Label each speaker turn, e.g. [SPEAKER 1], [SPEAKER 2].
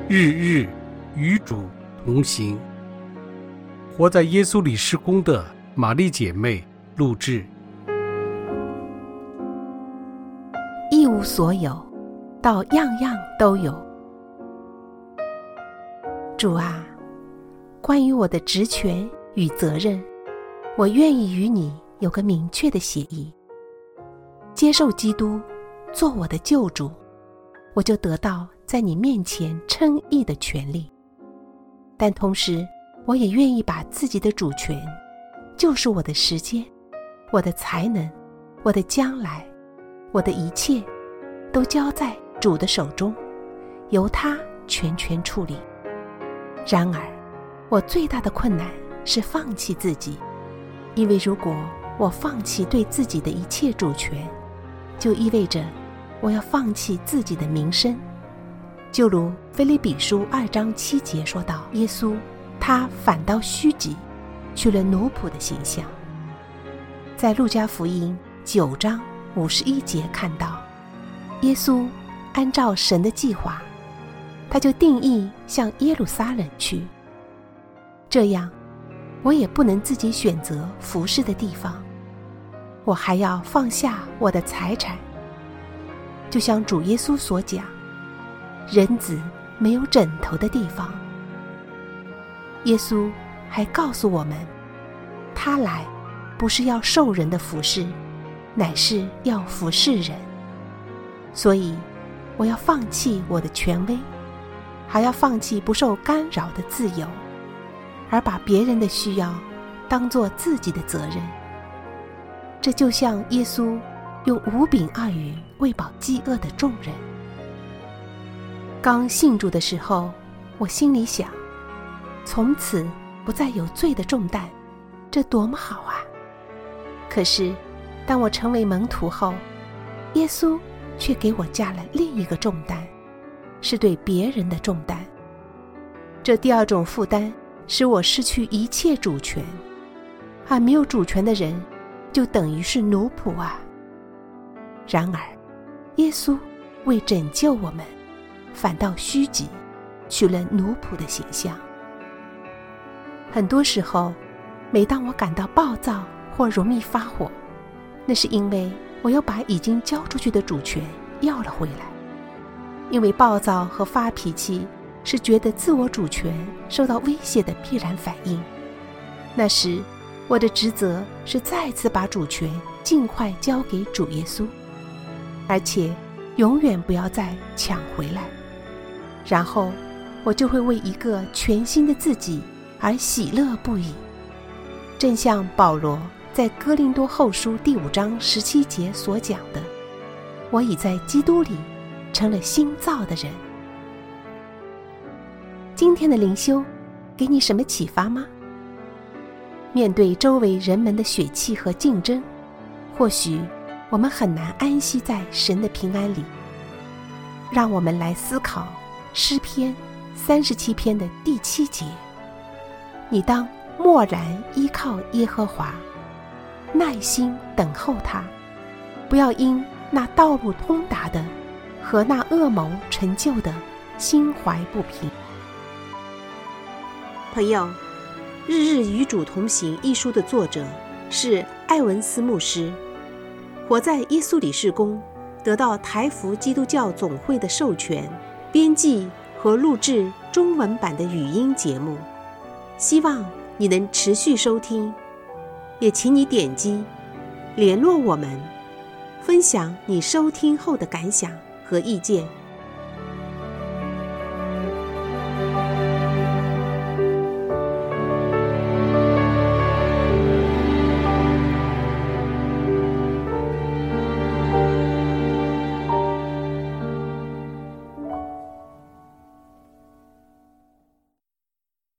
[SPEAKER 1] 日日与主同行。活在耶稣里事工的玛丽姐妹录制。
[SPEAKER 2] 一无所有，到样样都有。主啊，关于我的职权与责任，我愿意与你有个明确的协议。接受基督做我的救主，我就得到在你面前称义的权利。但同时，我也愿意把自己的主权，就是我的时间、我的才能、我的将来、我的一切，都交在主的手中，由他全权处理。然而，我最大的困难是放弃自己，因为如果我放弃对自己的一切主权，就意味着我要放弃自己的名声。就如腓立比书2章7节说道，耶稣他反倒虚己，取了奴仆的形象。在路加福音9章51节看到，耶稣按照神的计划，他就定义向耶路撒冷去。这样，我也不能自己选择服侍的地方，我还要放下我的财产。就像主耶稣所讲，人子没有枕头的地方。耶稣还告诉我们，他来不是要受人的服侍，乃是要服侍人。所以我要放弃我的权威，还要放弃不受干扰的自由，而把别人的需要当作自己的责任。这就像耶稣用5饼2鱼喂饱饥饿的众人。刚信主的时候，我心里想，从此不再有罪的重担，这多么好啊！可是当我成为门徒后，耶稣却给我加了另一个重担，是对别人的重担。这第二种负担使我失去一切主权，而没有主权的人就等于是奴仆啊。然而耶稣为拯救我们，反倒虚己，取了奴仆的形象。很多时候，每当我感到暴躁或容易发火，那是因为我又把已经交出去的主权要了回来。因为暴躁和发脾气是觉得自我主权受到威胁的必然反应。那时我的职责是再次把主权尽快交给主耶稣，而且永远不要再抢回来。然后我就会为一个全新的自己而喜乐不已。正像保罗在哥林多后书第5章17节所讲的，我已在基督里成了新造的人。今天的灵修给你什么启发吗？面对周围人们的血气和竞争，或许我们很难安息在神的平安里。让我们来思考诗篇37篇的第7节，你当默然依靠耶和华，耐心等候他，不要因那道路通达的和那恶谋成就的心怀不平。
[SPEAKER 3] 朋友，《日日与主同行》一书的作者是艾文斯牧师，活在耶稣里事工得到台福基督教总会的授权，编辑和录制中文版的语音节目，希望你能持续收听，也请你点击联络我们，分享你收听后的感想和意见。